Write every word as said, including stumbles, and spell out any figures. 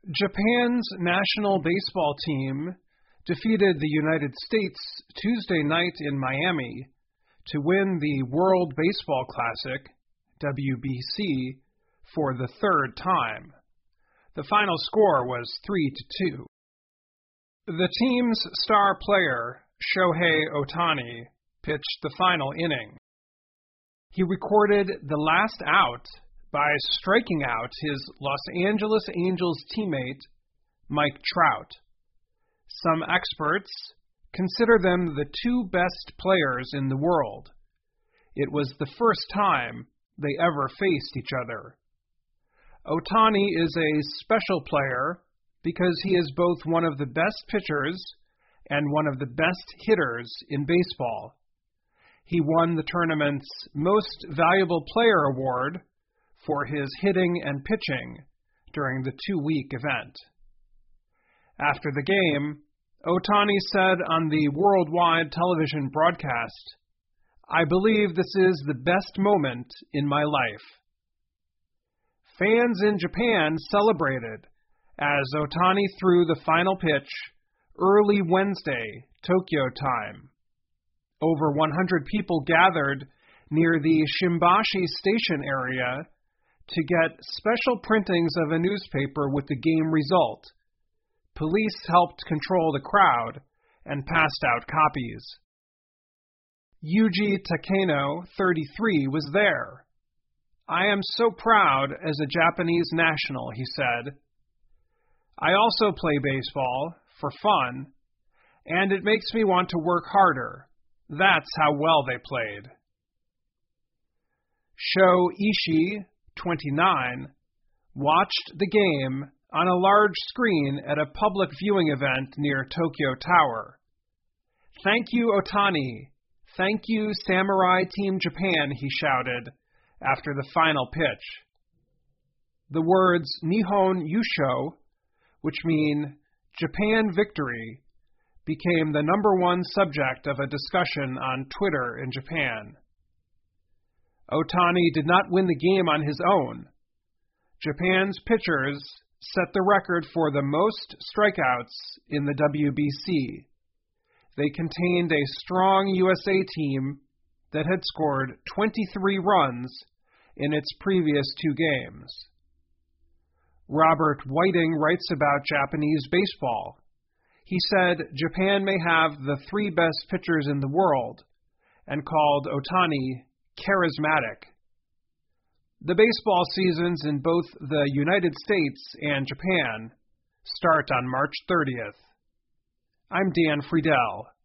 Japan's national baseball team defeated the United States Tuesday night in Miami to win the World Baseball Classic, W B C, for the third time. The final score was three to two. The team's star player, Shohei Ohtani, pitched the final inning. He recorded the last out by striking out his Los Angeles Angels teammate, Mike Trout. Some experts consider them the two best players in the world. It was the first time they ever faced each other. Ohtani is a special player because he is both one of the best pitchers and one of the best hitters in baseball. He won the tournament's Most Valuable Player award for his hitting and pitching during the two-week event. After the game, Ohtani said on the worldwide television broadcast, "I believe this is the best moment in my life." Fans in Japan celebrated as Ohtani threw the final pitch early Wednesday, Tokyo time. Over one hundred people gathered near the Shimbashi station area to get special printings of a newspaper with the game result. Police helped control the crowd and passed out copies. Yuji Takeno, thirty-three, was there. "I am so proud as a Japanese national," he said. "I also play baseball for fun, and it makes me want to work harder. That's how well they played." Sho Ishii, twenty-nine, watched the game on a large screen at a public viewing event near Tokyo Tower. "Thank you, Ohtani. Thank you, Samurai Team Japan," he shouted after the final pitch. The words Nihon Yusho, which mean Japan victory, became the number one subject of a discussion on Twitter in Japan. Ohtani did not win the game on his own. Japan's pitchers set the record for the most strikeouts in the W B C. They contained a strong U S A team that had scored twenty-three runs in its previous two games. Robert Whiting writes about Japanese baseball. He said Japan may have the three best pitchers in the world and called Ohtani charismatic. The baseball seasons in both the United States and Japan start on March thirtieth. I'm Dan Friedel.